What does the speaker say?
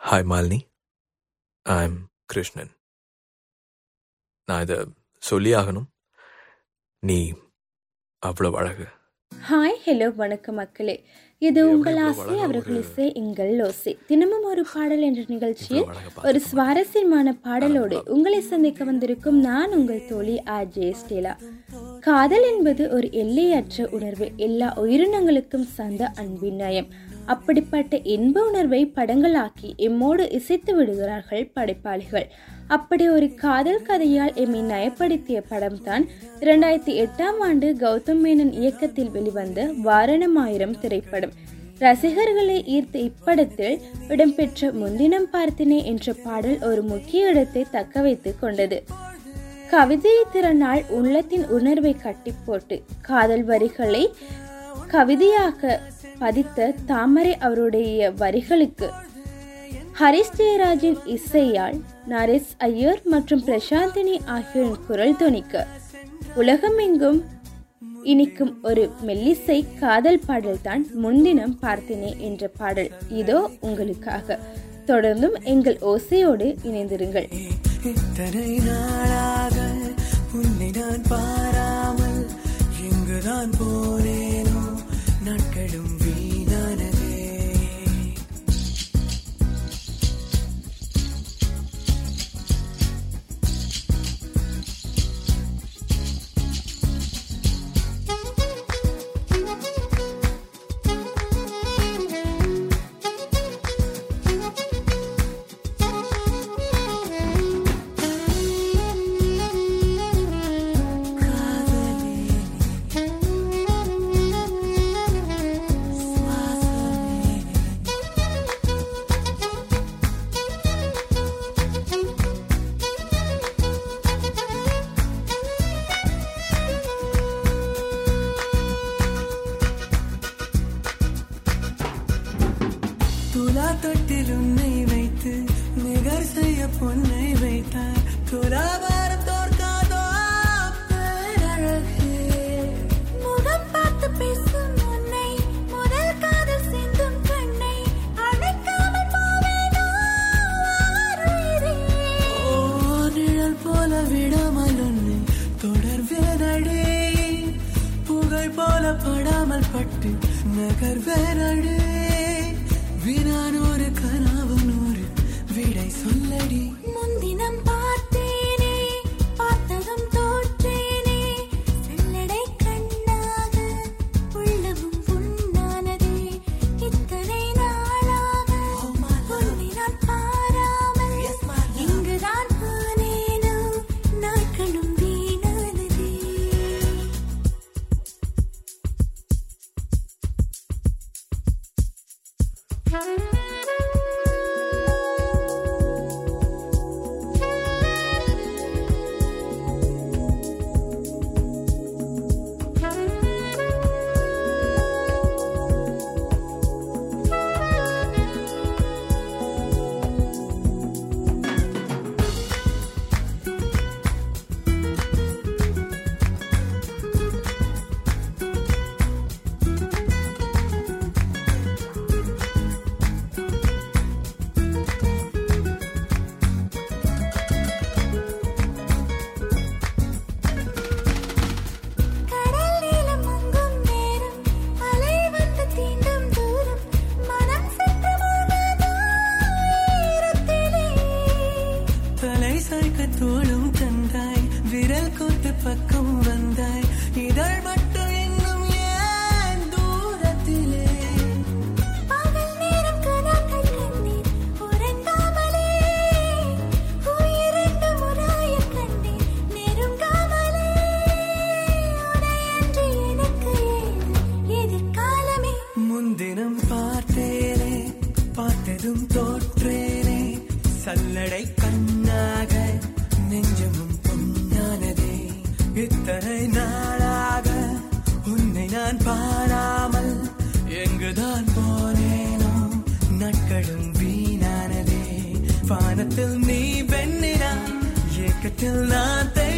Hi Malini, I'm Krishnan. நான் இதை சொல்லி ஆகணும், நீ அவ்வளோ அழகு. ஹாய், ஹலோ, வணக்கம் மக்களே. இது உங்கள் ஆசை, அவர்கள் இசை, எங்கள் ஓசை. தினமும் ஒரு பாடல் என்ற நிகழ்ச்சியில் ஒரு சுவாரஸ்யமான பாடலோடு உங்களை சந்திக்க வந்திருக்கும் நான் உங்கள் தோழி ஆர்ஜே ஸ்டேலா. காதல் என்பது ஒரு எல்லையற்ற உணர்வு, எல்லா உயிரினங்களுக்கும் சார்ந்த அன்பின் நயம். அப்படிப்பட்ட இன்ப உணர்வை படங்களாக்கி எம்மோடு இசைத்து விடுகிறார்கள் படைப்பாளிகள். அப்படி ஒரு காதல் கதையால் எம்மை நயப்படுத்திய படம் தான் 2008 கௌதம் மேனன் இயக்கத்தில் வெளிவந்த வாரணமாயிரம் திரைப்படம். ரசிகர்களை ஈர்த்த இப்படத்தில் இடம்பெற்ற முன்தினம் பார்த்தனே என்ற பாடல் ஒரு முக்கிய இடத்தை தக்க வைத்துக் கொண்டது. கவிதையை திறனால் உள்ளத்தின் உணர்வை கட்டி போட்டு காதல் வரிகளை கவிதையாக பதித்த தாமரை அவருடைய வரிகளுக்கு ஹரிஸ் ஜெயராஜின் இசையால் நரேஷ் ஐயர் மற்றும் பிரசாந்தினி ஆகியோரின் குரல் தொனிக்க உலகமெங்கும் இனிக்கும் ஒரு மெல்லிசை காதல் பாடல் தான் முன்தினம் பார்த்தனே என்ற பாடல். இதோ உங்களுக்காக. தொடர்ந்தும் எங்கள் ஓசையோடு இணைந்திருங்கள். நாட்களும் வீணானதே. தொட்டில் உன்னை வைத்து நிகர் செய்ய பொன்னை வைத்தார். துலாபாரம் தோற்காதோ பேரழகே. முகம் பார்த்து பேசும் உன்னை, முதல் காதல் சிந்தும் கண்ணை அழைக்காமல் போவேனோ ஆறுயிரே. ஓ நிழல் போல விடாமல் உன்னை தொடர்வேனடே. புகழ் போல படாமல் பட்டு நகர்வேனடே. வினானோரு கனவு நூறு விடை சொல்லடி. முன்தினம் பார்த்தேனே, பார்த்ததும் தோற்றேனே. செல்லடை கண்ணாக உள்ளமும் புண்ணானதே. இத்தனை நாளாக உன்னை நான் பாராமல் இங்குதான் போனேனோ நாட்களும் வீணானதே. தோளும் தந்தாய், விரல் கோத்து பக்கம் வந்தாய். இதழ் மட்டும் இன்னும் ஏன் தூரத்திலே. பகல் நேரம் கனாக்கள் கண்டேன் உறங்காமலே. உயிரெண்டு முறாய கண்டேன் நெருங்காமலே. உனையன்று எனக்கு எதிர்காலமே. முன்தினம் பார்த்தேனே, பார்த்ததும் தோற்றேனே. சல்லடை கண்ணாக நெஞ்சமும் பொன்னானதே. இத்தனை நாளாக உன்னை நான் பாராமல் எங்குதான் போனேனோ நாட்களும் வீணானதே. வானத்தில் நீ வெண்ணிலா, ஏக்கத்தில் நான்